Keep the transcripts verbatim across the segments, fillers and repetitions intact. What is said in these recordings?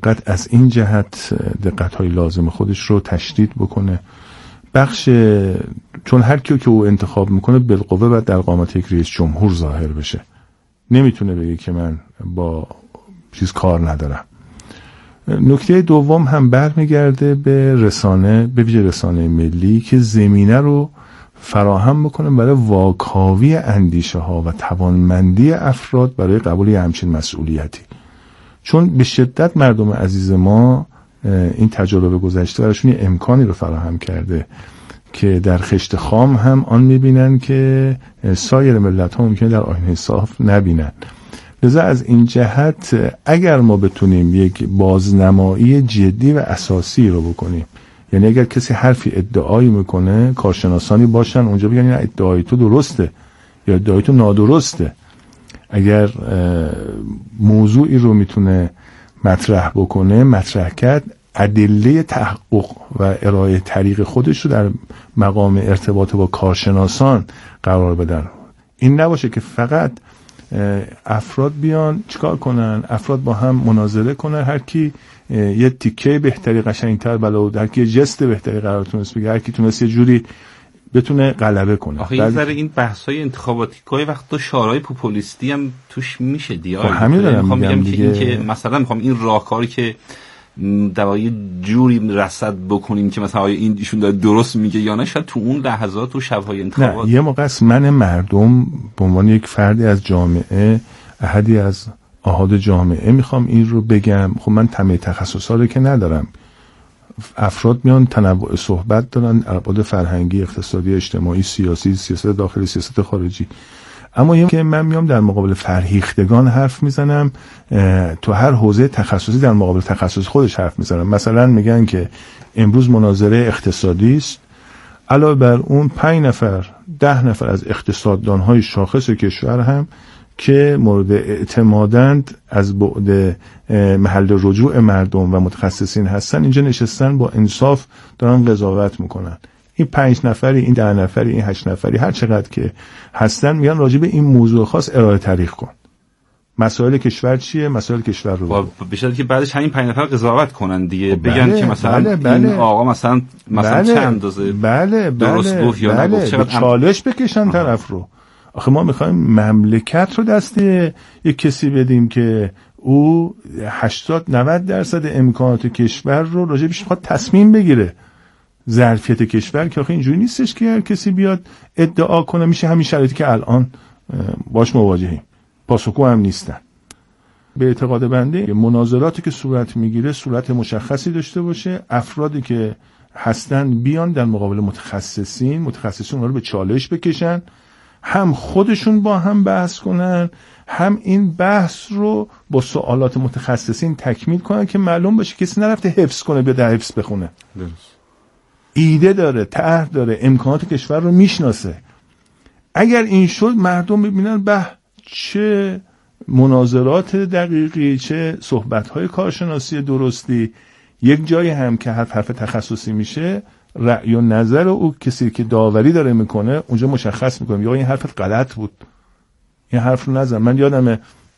دقت از این جهت دقت‌های لازم خودش رو تشدید بکنه. بخش چون هر کیو که او انتخاب میکنه بالقوه باید در قامت یک رئیس جمهور ظاهر بشه، نمیتونه بگه که من با چیز کار ندارم. نکته دوم هم برمیگرده به رسانه، به ویژه رسانه ملی که زمینه رو فراهم بکنه برای واکاوی اندیشه ها و توانمندی افراد برای قبول همچین مسئولیتی. چون به شدت مردم عزیز ما این تجربه گذشته براشون یه امکانی رو فراهم کرده که در خشت خام هم آن میبینن که سایر ملت ها ممکنه در آینه صاف نبینن. لذا از این جهت اگر ما بتونیم یک بازنمایی جدی و اساسی رو بکنیم، یعنی اگر کسی حرفی ادعایی میکنه کارشناسانی باشن اونجا بگن این ادعای تو درسته یا ادعای تو نادرسته، اگر موضوعی رو میتونه مطرح بکنه مطرح کرد، ادله تحقق و ارائه طریق خودش رو در مقام ارتباط با کارشناسان قرار بدن. این نباشه که فقط افراد بیان چیکار کنن، افراد با هم مناظره کنن، هر کی یه تیکه بهتری قشنگتر بلو در کی جست بهتری قرار تونست بگه، هر کی تونست یه جوری بتونه غلبه کنه. آخه این ذره این بحث‌های انتخاباتی گاهی وقتا شعارهای پوپولیستی هم توش میشه دیگه. همین دارم میگم دیگه. که این که مثلا میخوام این راهکاری که دوای جوری رصد بکنیم که مثلا آیا این ایشون داره درست میگه یا نه، شاید تو اون لحظات و شب‌های انتخابات نه، یه موقع است من مردم به عنوان یک فردی از جامعه، احدی از احاد جامعه میخوام این رو بگم. خب من تمام تخصصا رو که ندارم، افراد میان تنوع صحبت دارن، ابعاد فرهنگی، اقتصادی، اجتماعی، سیاسی، سیاست داخلی، سیاست خارجی. اما این که من میام در مقابل فرهیختگان حرف میزنم، تو هر حوزه تخصصی در مقابل تخصص خودش حرف میزنم. مثلا میگن که امروز مناظره اقتصادی است، علاوه بر اون پنج نفر ده نفر از اقتصاددانهای شاخص کشور هم که مورد اعتمادند از بعد محل رجوع مردم و متخصصین هستن اینجا نشستن، با انصاف دارن قضاوت میکنن. این پنج نفری، این ده نفری، این هشت نفری، هر چقدر که هستن میگن راجع به این موضوع خاص ارائه طریق کن. مسائل کشور چیه؟ مسائل کشور رو به شرطی که بعدش همین پنج نفر قضاوت کنن دیگه، بله، بگن که مثلا بله، بله، این آقا مثلا مثلا بله، چه اندازه بله، درست بله، گفت یا بله، نگفت، چقدر چالش بکشن طرف رو. آخه ما میخوایم مملکت رو دست یک کسی بدیم که او هشتاد نود درصد امکانات کشور رو راجع بهش میخواد تصمیم بگیره. ظرفیت کشور که آخه اینجوری نیستش که هر کسی بیاد ادعا کنه میشه همین شرایطی که الان باش مواجهیم. پاسخگو هم نیستن. به اعتقاد بنده مناظراتی که صورت میگیره صورت مشخصی داشته باشه، افرادی که هستن بیان در مقابل متخصصین، متخصصین اونها رو به چالش بکشن، هم خودشون با هم بحث کنن، هم این بحث رو با سوالات متخصصین تکمیل کنن که معلوم باشه کسی نرفته حفظ کنه بیاد حفظ بخونه. درست. ایده داره، طرح داره، امکانات کشور رو میشناسه. اگر این شد مردم ببینن به چه مناظرات دقیقی، چه صحبت‌های کارشناسی درستی، یک جایی هم که حرف حرف تخصصی میشه رأی و نظر او کسی که داوری داره میکنه اونجا مشخص میکنه یا این حرفت غلط بود، این حرف رو نزن. من یادمه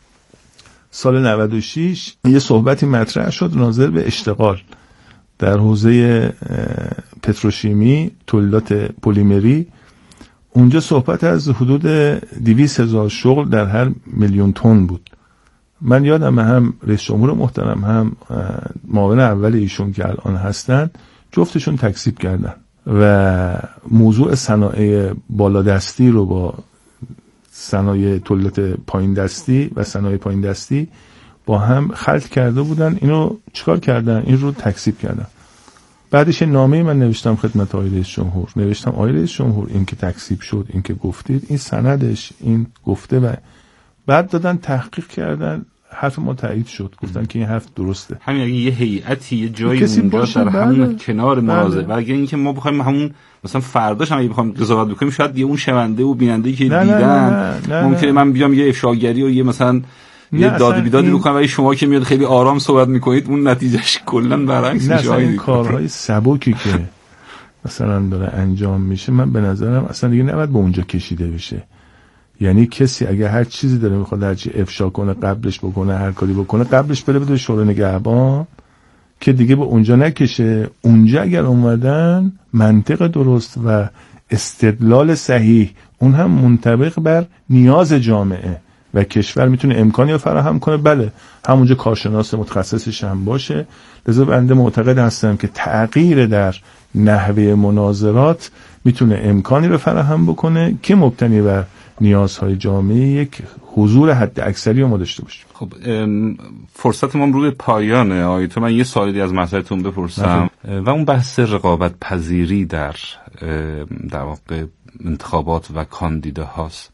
سال نود و شش یه صحبتی مطرح شد ناظر به اشتغال در حوزه پتروشیمی، تولیدات پلیمری. اونجا صحبت از حدود دویست هزار شغل در هر میلیون تن بود. من یادم هم رئیس جمهور محترم هم معاون اول ایشون که الان هستن جفتشون تکذیب کردن و موضوع صنایع بالادستی رو با صنایع تولیدات پایین دستی و صنایع پایین دستی با هم خلط کرده بودن. اینو چیکار کردن؟ این رو تکذیب کردن. بعدش نامه من نوشتم خدمت آقای رئیس جمهور، نوشتم آقای رئیس جمهور این که تکذیب شد، این که گفتید، این سندش، این گفته. و بعد دادن تحقیق کردن، حرف ما تایید شد، گفتن که این حرف درسته. همین اگه یه هیئتی یه جایی اونجا در همون بله. کنار مناظره بله. و اگه این که ما بخوایم همون مثلا فرداش هم اگه بخوایم قضاوت بکنیم شاید یه اون شنونده و بیننده‌ای که نه دیدن نه نه نه ممکنه من بیام یه افشاگری و یه مثلا یه داد بیدادی این... بکنم ولی شما که میاد خیلی آرام صحبت میکنید اون نتیجهش کلا برعکس میشه. این کارهای سبکی که مثلا داره انجام میشه من به نظرم اصلا دیگه نباید به اونجا کشیده بشه. یعنی کسی اگه هر چیزی داره میخواد هر چی افشا کنه قبلش بکنه، هر کاری بکنه قبلش بره بده شورای نگهبان که دیگه به اونجا نکشه. اونجا اگر اومدن منطق درست و استدلال صحیح، اون هم منطبق بر نیاز جامعه و کشور، میتونه امکانی رو فراهم کنه. بله همونجا کارشناس متخصصش هم باشه. لذا بنده معتقد هستم که تغییر در نحوه مناظرات میتونه امکانی رو فراهم بکنه که مبتنی بر نیازهای جامعه یک حضور حد اکثری رو ما داشته باشیم. خب فرصت ما روی پایانه. آیتو من یه سوالی از مطلبتون بپرسم و اون بحث رقابت پذیری در در واقع انتخابات و کاندیده هاست.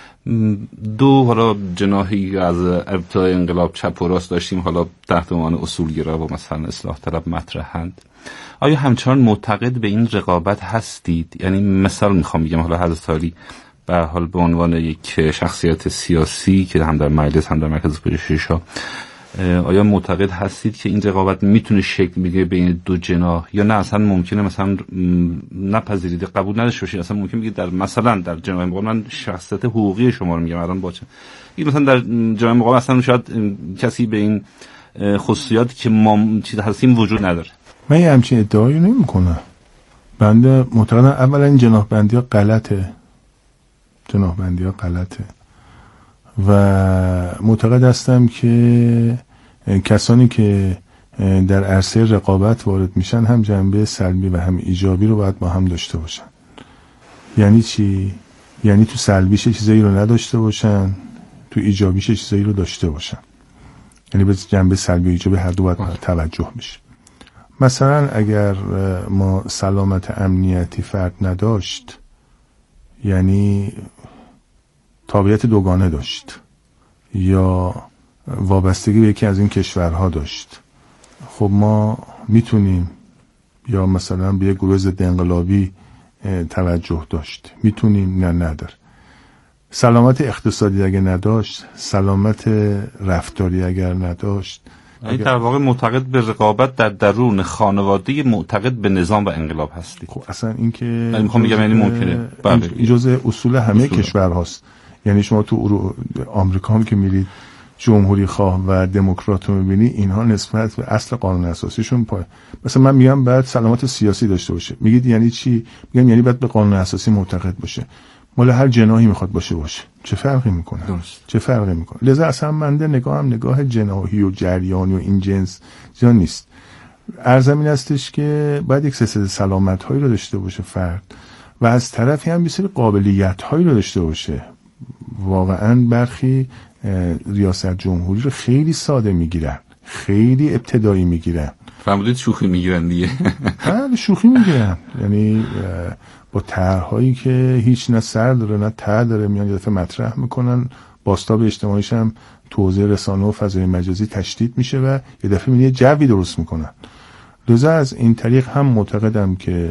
دو حالا جناحی از ابتدای انقلاب چپ و راست داشتیم، حالا تحت عنوان اصولگرا و مثلا اصلاح طلب مطرحند. آیا همچنان معتقد به این رقابت هستید؟ یعنی مثال میخوام بگم، حالا حضرت عالی به حال به عنوان یک شخصیت سیاسی که هم در مجلس هم در مرکز پژوهش‌ها ها، آیا معتقد هستید که این رقابت میتونه شکل بگیره بین دو جناح، یا نه اصلا ممکنه مثلا نپذیرید، قبول نداشته باشید؟ اصلا ممکنه بگید در مثلا در جناح مقابل، من شخصیت حقوقی شما رو میگم الان باشه، این مثلا در جناح مقابل اصلا شاید کسی به این خصوصیاتی که ما چیز هستیم وجود نداره. من یه همچین ادعایی نمی‌کنم. بنده معتقدم اولا این جناح بندی ها غلطه، جناح بندی ها غلطه و معتقد هستم که کسانی که در عرصه رقابت وارد میشن هم جنبه سلبی و هم ایجابی رو باید با هم داشته باشن. یعنی چی؟ یعنی تو سلبیش چیزایی رو نداشته باشن، تو ایجابیش چیزایی رو داشته باشن. یعنی به جنبه سلبی و ایجابی هر دو باید توجه بشه. مثلا اگر ما سلامت امنیتی فرد نداشت، یعنی تابعیت دوگانه داشت یا وابستگی به یکی از این کشورها داشت، خب ما میتونیم، یا مثلا به یک گروه ضد انقلابی توجه داشت، میتونیم، نه نداره. سلامت اقتصادی اگر نداشت، سلامت رفتاری اگر نداشت، این در واقع معتقد به رقابت در درون خانواده، معتقد به نظام و انقلاب هستید. خب اصلا این که من میخوام بگم یعنی ممکنه این جزء اصول همه کشورهاست. یعنی شما تو آمریکا هم که میرید جمهوری خواه و دموکرات رو میبینی، اینها نسبت به اصل قانون اساسیشون پای. مثلا من میگم باید سلامت سیاسی داشته باشه، میگید یعنی چی؟ میگم یعنی باید به قانون اساسی معتقد باشه. مال هر جناحی میخواد باشه باشه، چه فرقی میکنه؟ درست. چه فرقی میکنه؟ لذا اصلا منده نگاهم نگاه جناحی و جریانی و این جنس جا نیست. عرضم این استش که باید یک سلسله سلامت هایی رو داشته باشه فرد و از طرفی هم بسیار قابلیت هایی رو داشته باشه. واقعا برخی ریاست جمهوری رو خیلی ساده میگیرن، خیلی ابتدایی میگیرن. فرمودید شوخی میگیرن دیگه. بله شوخی میگیرن، یعنی با طرح‌هایی که هیچ نه سر داره نه ته داره میان یه دفعه مطرح میکنن، بازتاب اجتماعیش هم تو حوزه رسانه و فضای مجازی تشدید میشه و یه دفعه یه جوی درست میکنن. لذا از این طریق هم معتقدم که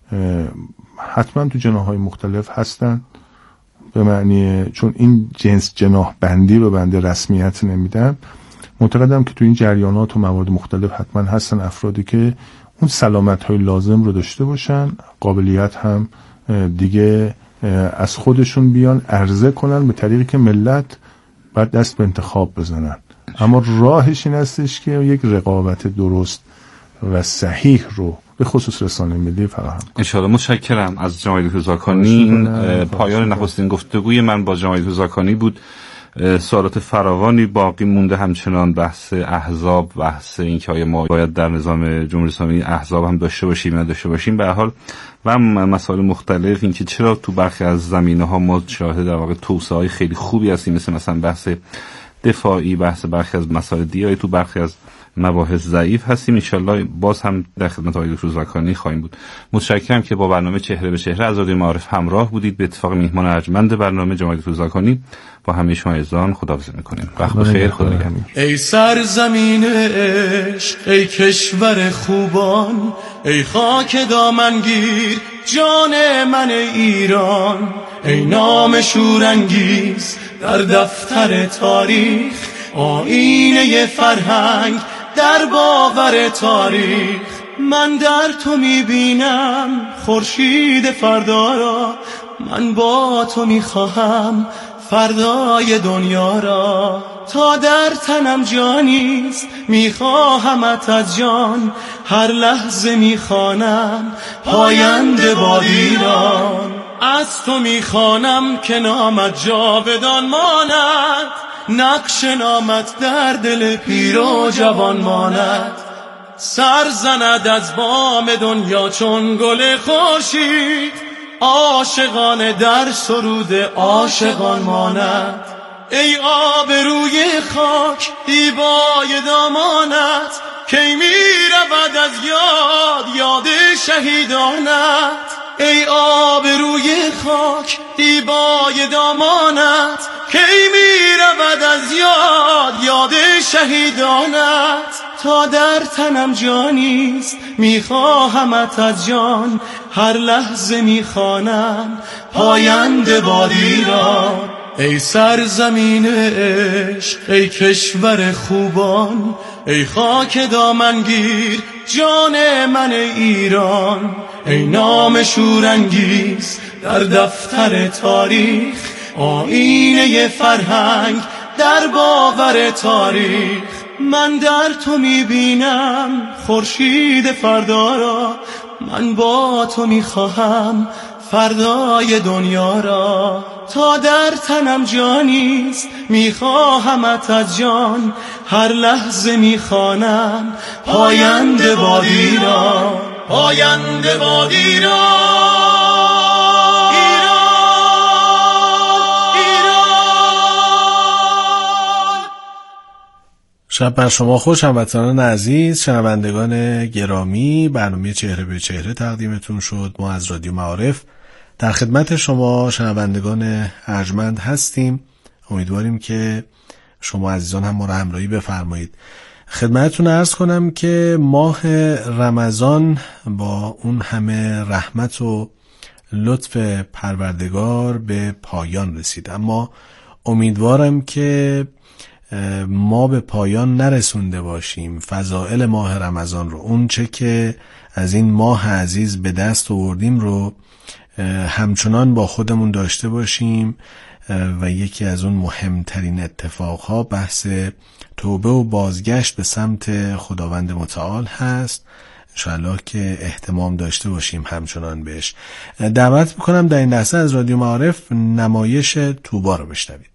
حتما تو جناح‌های مختلف هستن، به معنی چون این جنس جناح بندی رو بنده رسمیت نمیدم، معتقدم که تو این جریانات و موارد مختلف حتما هستن افرادی که اون سلامت‌های لازم رو داشته باشن، قابلیت هم دیگه از خودشون بیان عرضه کنن به طریقی که ملت بعد دست به انتخاب بزنن. اما راهش این هستش که یک رقابت درست و صحیح رو به خصوص رسانه ملی فراهم کنه. انشاءالله. متشکرم از جناب دکتر زاکانی. این پایان نخستین گفتگوی من با جناب دکتر زاکانی بود. سوالات فراوانی باقی مونده، همچنان بحث احزاب، بحث این که آیا ما باید در نظام جمهوری اسلامی احزاب هم داشته باشیم یا نداشته باشیم، به هر حال و مسائل مختلف، این که چرا تو برخی از زمینه‌ها ما شاهد در واقع توسعه‌های خیلی خوبی هستیم، مثل مثلا بحث دفاعی، بحث برخی از مسائل دیگه، تو برخی از مباحث ضعیف هستیم. ان شاءالله باز هم در خدمت آقای دکتر زاکانی خواهیم بود. متشکرم که با برنامه چهره به چهره از رادیو معارف همراه بودید. به اتفاق میهمان ارجمند برنامه جناب دکتر زاکانی با همه شما عزیزان خداحافظی می‌کنیم. وقت بخیر، خدا نگهدار. ای سرزمین عشق، ای کشور خوبان، ای خاک دامنگیر جان من ایران، ای نام شورانگیز در دفتر تاریخ، آینه فرهنگ در باور تاریخ. من در تو میبینم خورشید فردا را، من با تو میخواهم فردای دنیا را. تا در تنم جانیست میخواهمت از جان، هر لحظه میخوانم پاینده باد ایران. از تو میخوانم که نامت جاودان ماند، نقش نامت در دل پیر و جوان ماند. سر زند از بام دنیا چون گل خورشید، عاشقان در سرود عاشقان ماند. ای آبروی خاک دیبای دامانت، کی می رود از یاد یاد شهیدانت. ای آبروی خاک دیبای دامانت، کی می رود از یاد یاد شهیدانت. تا در تنم جانیست میخواهمت از جان، هر لحظه میخوانم پاینده باد ایران. ای سرزمین عشق، ای کشور خوبان، ای خاک دامنگیر جان من ایران. ای نام شورانگیز در دفتر تاریخ، آیینه فرهنگ در باور تاریخ. من در تو میبینم خورشید فردا را، من با تو میخواهم فردای دنیا را. تا در تنم جانیست میخواهمت از جان، هر لحظه میخوانم پاینده باد ایران. پاینده باد ایران. شب بر شما خوش هموطنان عزیز، شنوندگان گرامی. برنامه چهره به چهره تقدیمتون شد. ما از رادیو معارف در خدمت شما شنوندگان ارجمند هستیم. امیدواریم که شما عزیزان هم ما را همراهی بفرمایید. خدمتتون عرض کنم که ماه رمضان با اون همه رحمت و لطف پروردگار به پایان رسید، اما امیدوارم که ما به پایان نرسونده باشیم فضائل ماه رمضان رو، اون چه که از این ماه عزیز به دست آوردیم رو همچنان با خودمون داشته باشیم. و یکی از اون مهمترین اتفاقها بحث توبه و بازگشت به سمت خداوند متعال هست. انشاءالله که اهتمام داشته باشیم همچنان بهش. دعوت میکنم در این لحظه از رادیو معارف نمایش توبا رو بشنوید.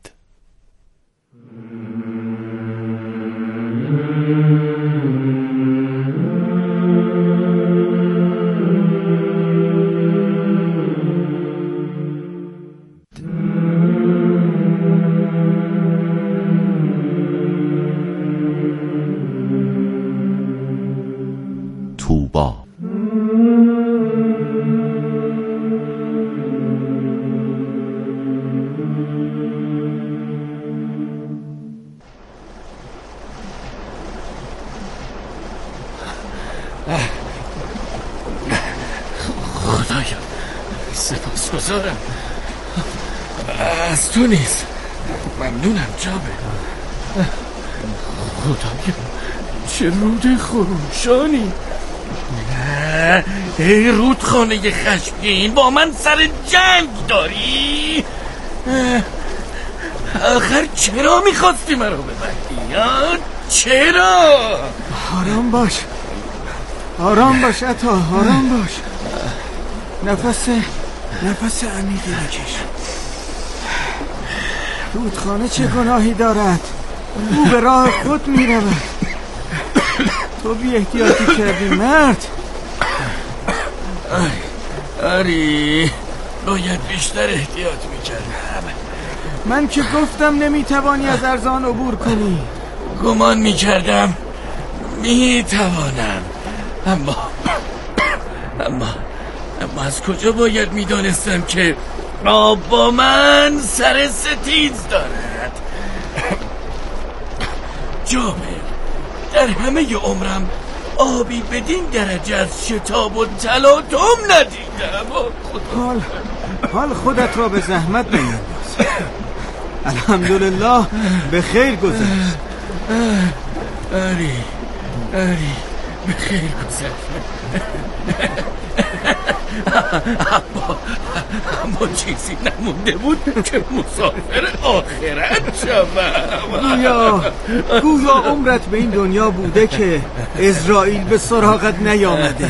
توبا. خدایا سپاسگزارم، از تو نیست، ممنونم جابه. خدایا چه رود خروشانی. ای رودخانه خشمگین، با من سر جنگ داری؟ آخر چرا میخواستی مرا ببندی؟ چرا؟ آرام باش، آرام باش عطا، آرام باش. نفس نفس عمیقی بکش. رودخانه چه گناهی دارد؟ او به راه خود میرود، تو بی احتیاطی کردی مرد. آری باید بیشتر احتیاط میکردم. من که گفتم نمیتوانی از ارزان عبور کنی. گمان میکردم میتوانم، اما اما اما از کجا باید میدانستم که آب با من سر ستیز دارد؟ جابر، در همه عمرم آبی بدین درجه از شتاب و تلاطم ندیدم. حال حال خودت را به زحمت نینداز. الحمدلله به خیر گذشت. آری آری به خیر گذشت. اما اما چیزی نمونده بود که مسافر آخرت شوم. گویا گویا عمرت به این دنیا بوده که اسرائیل به سراغت نیامده.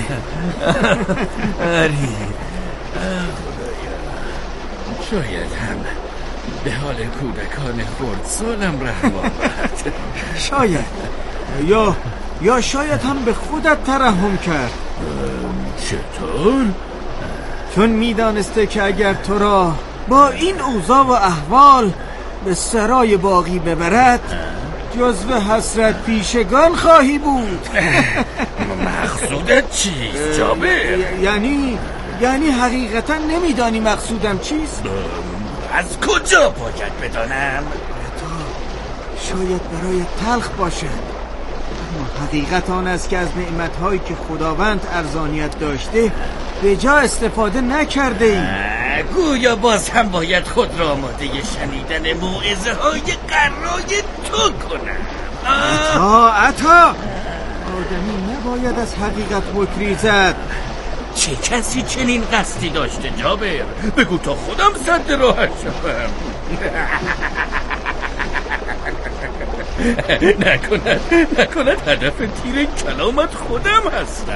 آری خدایا، شاید هم به حال کودکان خردسالم رحم آورد. شاید یا یا شاید هم به خودت ترحم کرد. چطور؟ چون میدانسته که اگر تو را با این اوضاع و احوال به سرای باقی ببرد جزو حسرت پیشگان خواهی بود. مقصودت چیست جابر؟ یعنی یعنی حقیقتا نمیدانی مقصودم چیست؟ از کجا باید بدانم؟ شاید برای تلخ باشه، اما حقیقت آن است که از نعمتهایی که خداوند ارزانیت داشته به جا استفاده نکرده ای. گویا باز هم باید خود را آماده شنیدن موعظه های قرای تو کنم. عطا عطا آدمی نباید از حقیقت بگریزد. چه کسی چنین قصدی داشته جابر؟ بگو تا خودم سد راهش شوم. نکند نکند هدف تیر کلامت خودم هستم.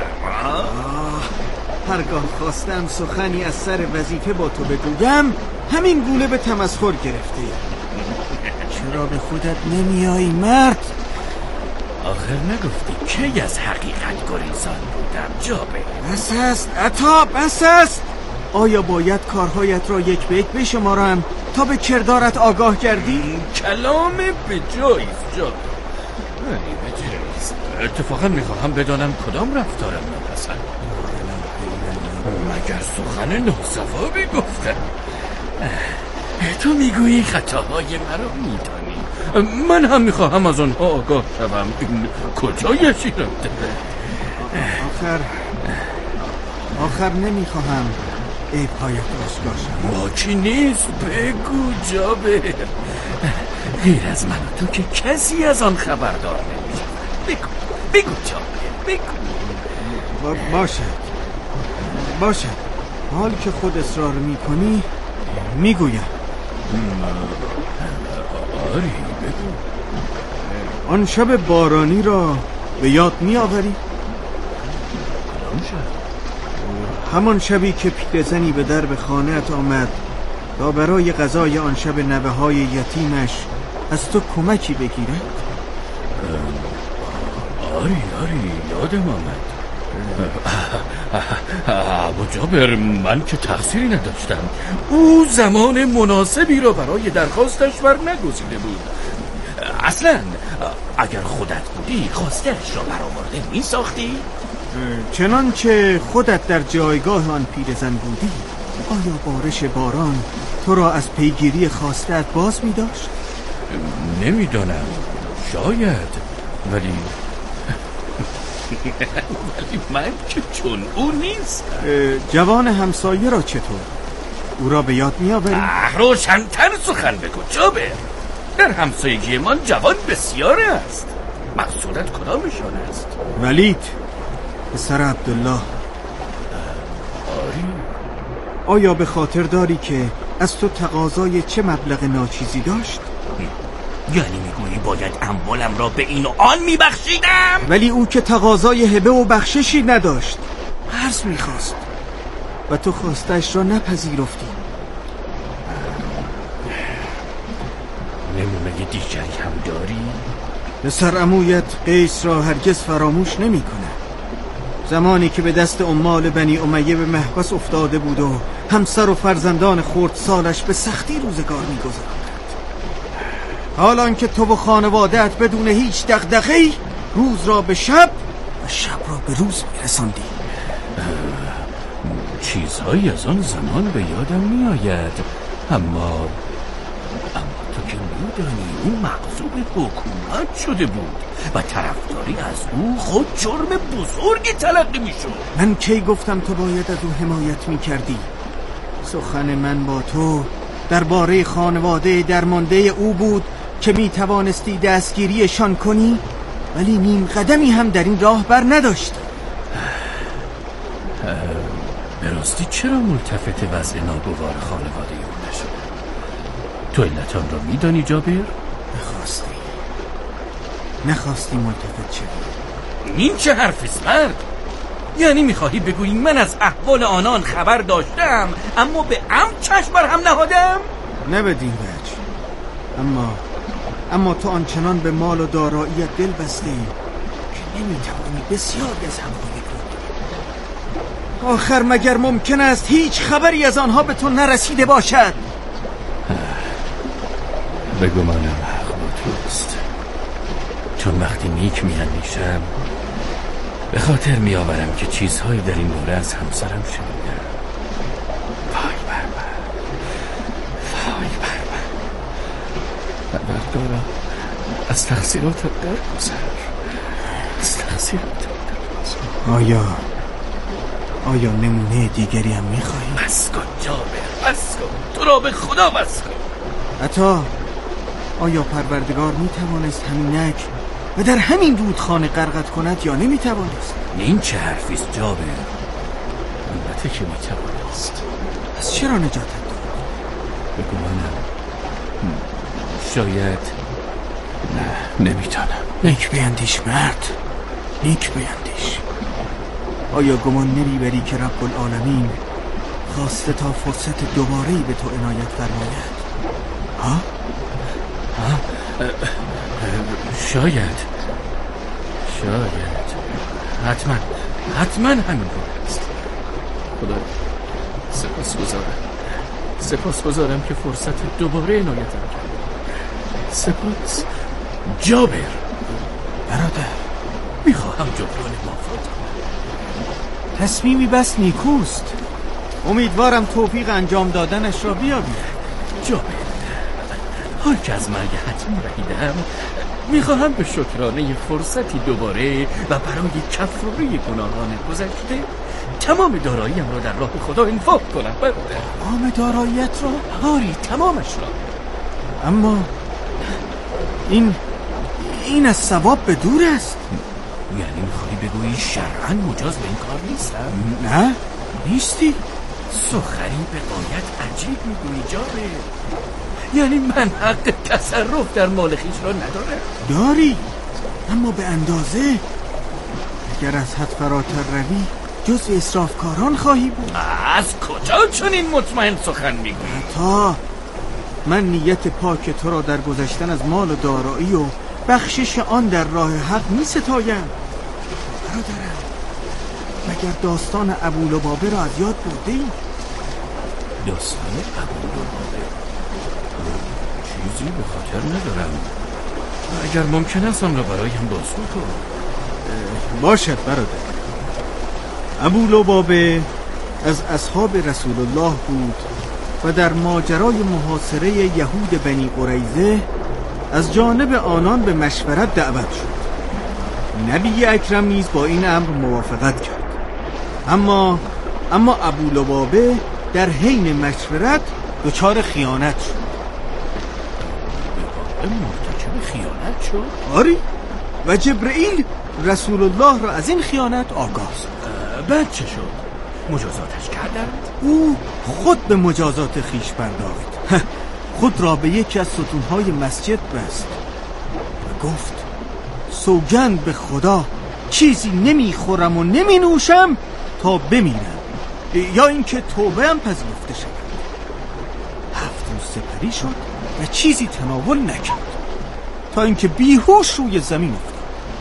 هرگاه خواستم سخنی از سر وظیفه با تو بگویم همین گونه به تمسخر گرفته. چرا به خودت نمیایی مرد؟ آخر نگفتی کی از حقیقت گریزان بودم جابر؟ بس است عطا، بس است. آیا باید کارهایت را یک به یک بشمارم تا به کردارت آگاه کردی؟ کلام به جایست جابر، ولی به جایست. اتفاقا میخواهم بدانم کدام رفتارم نپسند. مگر سخن ناسوابی گفتم؟ تو میگویی خطاهای مرا میدانی، من هم میخواهم از آنها آگاه شوم. این کجایشی رفته؟ آخر آخر نمیخواهم عیب‌هایت آشکار شود. ما کی نیست؟ بگو جابر. غیر از من و تو که کسی از آن خبردار نمیشه. بگو بگو جابر بگو. باشد باشد حال که خود اصرار میکنی میگویم. آری بگو. آن شب بارانی را به یاد میآوری؟ کدام شب؟ همان شبی که پیرزنی به درب خانه‌ات آمد تا برای غذای آن شب نوه‌های یتیمش از تو کمکی بگیرد؟ آری آری یادم آمد. ابا جابر، من که تقصیری نداشتم. او زمان مناسبی را برای درخواستش بر نگزیده بود. اصلا اگر خودت بودی خواستش را برآورده می ساختی؟ چنانچه خودت در جایگاه آن پیرزن بودی آیا بارش باران تو را از پیگیری خواستت باز می داشت؟ نمیدانم، شاید، ولی ولی من که چون او نیست. جوان همسایه را چطور؟ او را به یاد می آوری؟ روشن‌تر سخن بگو جابر. در همسایگی من جوان بسیار است. مقصودت کدامشان است؟ ولید، پسر عبدالله. آری. آیا به خاطر داری که از تو تقاضای چه مبلغ ناچیزی داشت؟ یعنی میگویی باید اموالم را به این و آن میبخشیدم؟ ولی او که تقاضای هبه و بخششی نداشت، قرض میخواست و تو خواستش را نپذیرفتی. نمونه دیگری هم داری؟ پسر عمویت قیس را هرگز فراموش نمی کنه. زمانی که به دست عمال بنی امیه به محبس افتاده بود و همسر و فرزندان خردسالش به سختی روزگار می گذراند، حالان که تو و خانواده‌ات بدون هیچ دغدغه‌ای روز را به شب و شب را به روز می رساندی. چیزهایی از آن زمان به یادم می آید، اما اما تو که میدانی اون مغضوب حکومت شده بود و طرفداری از او خود جرم بزرگی تلقی می شد. من کی گفتم تو باید از او حمایت می کردی؟ سخن من با تو درباره خانواده درمانده او بود که می توانستی دستگیریشان کنی ولی نیم قدمی هم در این راه بر نداشت. به راستی چرا ملتفت وضع ناگوار خانواده اون نشد؟ تو علت آن را میدانی جابر؟ نخواستی نخواستی ملتفت چه بود؟ این چه حرفیست مرد؟ یعنی میخواهی بگویی من از احوال آنان خبر داشتم اما به عمد چشم بر هم نهادم؟ نه بدین وجه، اما اما تو آنچنان به مال و داراییت دل بسته ای که نمیتوانی بسیاری از همراهی کنی. آخر مگر ممکن است هیچ خبری از آنها به تو نرسیده باشد؟ بگو منم حق با توست، چون وقتی نیک میاندیشم به خاطر میآورم که چیزهایی در این باره از همسرم شنیدم. وای بر من، وای بر من. پروردگارا از تقصیراتت درگذر، از تقصیراتت درگذر. آیا آیا نمونه دیگری هم میخواهی؟ بس کن جابر، بس کن، تو را به خدا بس کن. عطا، آیا پروردگار میتوانست همینک و در همین رودخانه غرقت کند یا نمیتوانست؟ این چه حرفیست جابر؟ البته که میتوانست. از چرا نجاتت داد؟ بگو منم. شاید نه، نمیتونم. نیک بیندیش مرد، نیک بیندیش. آیا گمان نمیبری که رب العالمین خواسته تا فرصت دوباره‌ای به تو عنایت فرماید؟ ها؟ ها؟ شاید شاید حتما حتما همین است. خدا سپاس گذارم سپاس گذارم که فرصت دوباره عنایتم کرد. سپاس جابر برادر. میخواهم جبران مافات کنم. تصمیمی بس نیکوست، امیدوارم توفیق انجام دادنش را بیابی. جابر، حال که از مرگ حتمی رهیدم، میخواهم به شکرانه فرصتی دوباره و برای کفاره گناهان گذشته تمام داراییم را در راه خدا انفاق کنم. برادر، تمام داراییت را؟ آری، تمامش را. اما این این از ثواب به دور است. یعنی میخوایی بگویی شرعاً مجاز به این کار نیستم؟ نه، نیستی. سخنی به غایت عجیب میگویی جابر. یعنی من حق تصرف در مال خویش را ندارم؟ داری، اما به اندازه. اگر از حد فراتر روی جز اسرافکاران خواهی بود. از کجا چنین مطمئن سخن میگویی؟ تا من نیت پاک تو را در گذشتن از مال و دارایی و بخشش آن در راه حق می ستایم. برادرم، مگر داستان ابولبابه را از یاد برده ای؟ داستان ابولبابه چیزی به خاطر ندارم. اگر ممکن است آن را برایم بازگو کن. باشد برادر. ابولبابه از اصحاب رسول الله بود و در ماجرای محاصره یهود بنی قریظه از جانب آنان به مشورت دعوت شد. نبی اکرم نیز با این امر موافقت کرد. اما اما ابولبابه در حین مشورت دچار خیانت شد. مرتکب خیانت شد؟ آری، و جبرئیل رسول الله را از این خیانت آگاه ساخت. بعد چه شد؟ مجازاتش کردند؟ او خود به مجازات خیش پرداخت. خود را به یکی از ستونهای مسجد بست و گفت سوگند به خدا چیزی نمیخورم و نمی نوشم تا بمیرم یا اینکه توبه هم پذیرفته شود. هفت روز سپری شد و چیزی تناول نکرد تا اینکه بیهوش روی زمین افتاد.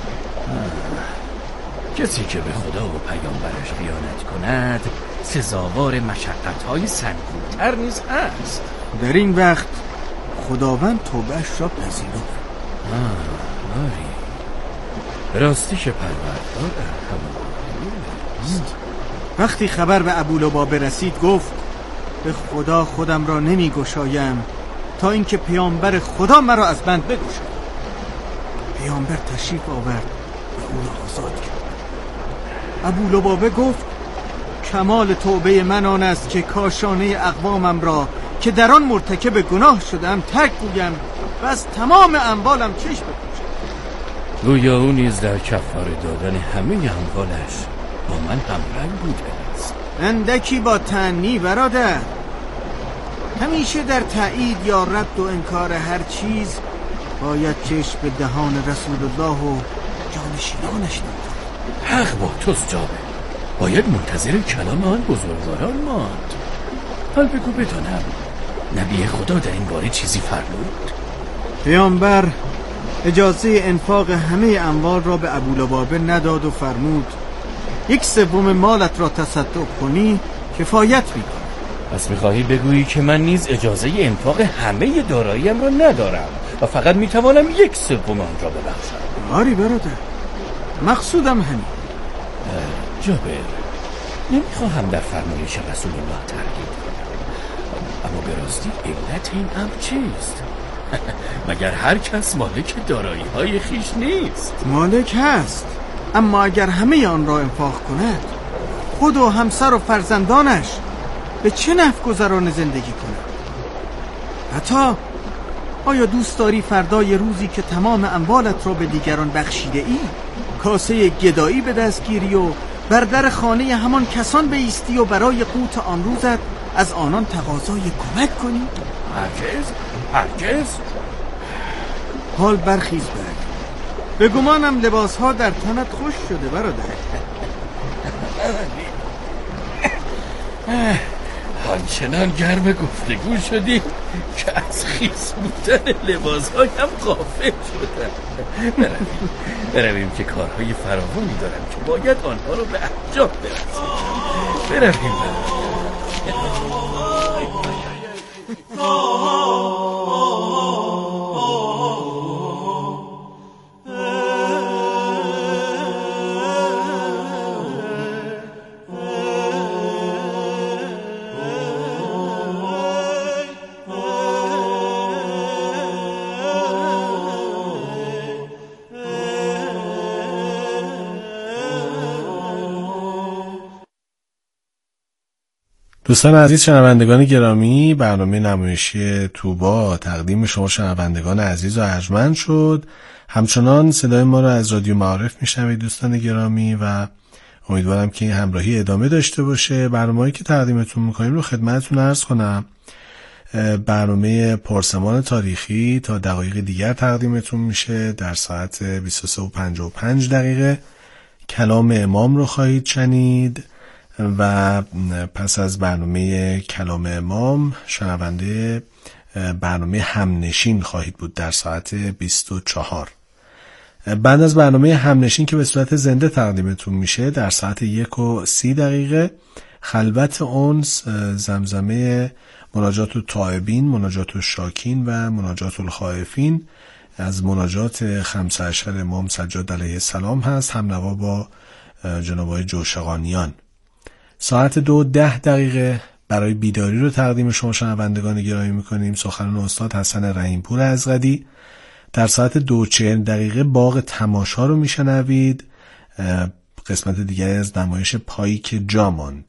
کسی که به خدا و پیامبرش خیانت کند سزاوار مشقت‌های سنگین‌تر نیز هست. در این وقت خداوند توبهش را پذیرفت. آری، راستی که پروردگار ارحم. وقتی خبر به ابولبابه رسید گفت به خدا خودم را نمی گشایم تا اینکه پیامبر خدا مرا از بند بگشاید. پیامبر تشریف آورد و او را آزاد کرد. ابولبابه گفت کمال توبه من آن است که کاشانه اقوامم را که در آن مرتکب گناه شدم ترک گویم و از تمام اموالم چشم بپوشم. گویا او نیز در کفاره دادن همه اموالش با من همرنگ بوده است. اندکی با تأنی برادر. همیشه در تایید یا رد و انکار هر چیز باید چشم به دهان رسول الله و جانشینانش داد. حق با توست جابر، باید منتظر کلام آن بزرگواران ماند. حال بگو بدانم نبی خدا در این باره چیزی فرمود؟ پیامبر اجازه انفاق همه اموال را به ابولبابه نداد و فرمود یک سوم مالت را تصدق کنی کفایت می‌کند. پس می‌خواهی بگویی که من نیز اجازه انفاق همه داراییم را ندارم و فقط می‌توانم یک سوم آن را ببخشم؟ آری برادر، مقصودم همین. جابر، نمی‌خواهم در فرمایش رسول الله تردید کنم، اما به راستی علت این امر چیست؟ مگر هر کس مالک دارایی‌های خویش نیست؟ مالک هست، اما اگر همه آن را انفاق کند خود و همسر و فرزندانش به چه نفع گذران زندگی کند؟ حتی آیا دوست داری فردای روزی که تمام اموالت را به دیگران بخشیده ای کاسه گدایی به دست گیری و بر در خانه همان کسان بایستی و برای قوت آن روزت از آنان تقاضای کمک کنی؟ هرگز هرگز. حال برخیز برگ، به گمانم لباس ها در تنت خوش شده برادر. آنچنان گرم گفتگو شدی که از خیس بودن لباس هایم غافل شدم. برویم برویم که کارهای فراوانی دارم که باید آنها رو به انجام برسیم. برویم دوستان عزیز، شنوندگان گرامی، برنامه نمایشی توبا تقدیم شما شنوندگان عزیز و ارجمند شد. همچنان صدای ما را از رادیو معارف میشنوید دوستان گرامی و امیدوارم که این همراهی ادامه داشته باشه. برنامه‌ای که تقدیمتون میکنیم رو خدمتتون عرض کنم. برنامه پرسمان تاریخی تا دقایق دیگر تقدیمتون میشه. در ساعت بیست و سه و پنجاه و پنج دقیقه کلام امام رو خواهید شنید و پس از برنامه کلام امام شنونده برنامه همنشین خواهید بود در ساعت بیست و چهار. بعد از برنامه همنشین که به صورت زنده تقدیمتون میشه در ساعت یک و سی دقیقه خلوت انس، زمزمه مناجات التائبین، مناجات الشاکین و مناجات الخائفین از مناجات خمسه عشر امام سجاد علیه السلام هست، هم نوا با جناب آقای جوشقانیان. ساعت دو ده دقیقه برای بیداری رو تقدیم شما شنوندگان گرامی میکنیم، سخنان استاد حسن رحیمپور ازغدی. در ساعت دو چهل دقیقه باغ تماشا رو میشنوید، قسمت دیگری از نمایش پایی که جا ماند.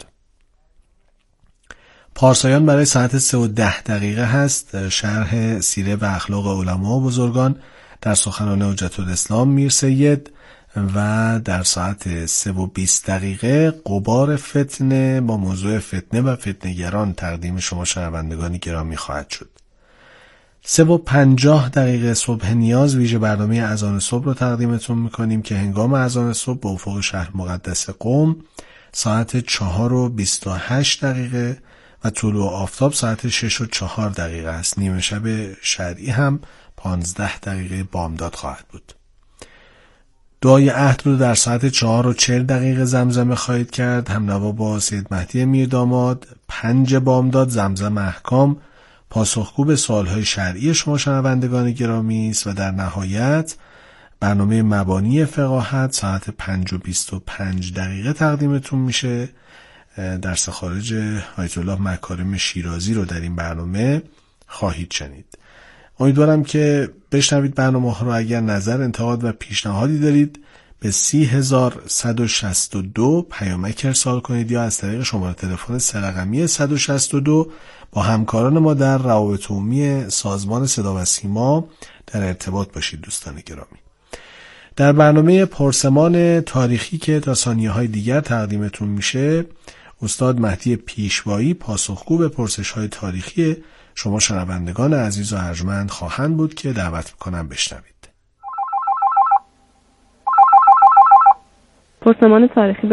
پارسایان برای ساعت سه و ده دقیقه هست، شرح سیره و اخلاق علما و بزرگان در سخنان حجت الاسلام میر سید. و در ساعت سه و بیست دقیقه غبار فتنه با موضوع فتنه و فتنه‌گران تقدیم شما شنوندگان گرامی خواهد شد. سه و پنجاه دقیقه صبح نیاز ویژه برنامه اذان صبح رو تقدیمتون میکنیم که هنگام اذان صبح به افق شهر مقدس قم ساعت چهار و بیست و هشت دقیقه و طلوع آفتاب ساعت شش و چهار دقیقه است. نیمه شب شرعی هم پانزده دقیقه بامداد خواهد بود. دعای عهد رو در ساعت چهار و چهل دقیقه زمزمه خواهید کرد، هم نوا با سید مهدی میرداماد. پنج بامداد زمزم احکام پاسخگو به سوالهای شرعی شما شنوندگان گرامی است و در نهایت برنامه مبانی فقاهت ساعت پنج و بیست و پنج دقیقه تقدیمتون میشه. درس خارج آیت الله مکارم شیرازی رو در این برنامه خواهید شنید. امیدوارم که بشنوید برنامه ها رو. اگر نظر، انتقاد و پیشنهادی دارید به سی هزار صد و شصت و دو پیامک ارسال کنید یا از طریق شماره تلفن سه رقمی صد و شصت و دو با همکاران ما در روابط عمومی سازمان صدا و سیما در ارتباط باشید. دوستان گرامی، در برنامه پرسمان تاریخی که تا ثانیه‌های دیگر تقدیمتون میشه، استاد مهدی پیشوایی پاسخگو به پرسش‌های تاریخی شما شنوندگان عزیز و ارجمند خواهند بود که دعوت میکنم بشنوید. پرسمان تاریخی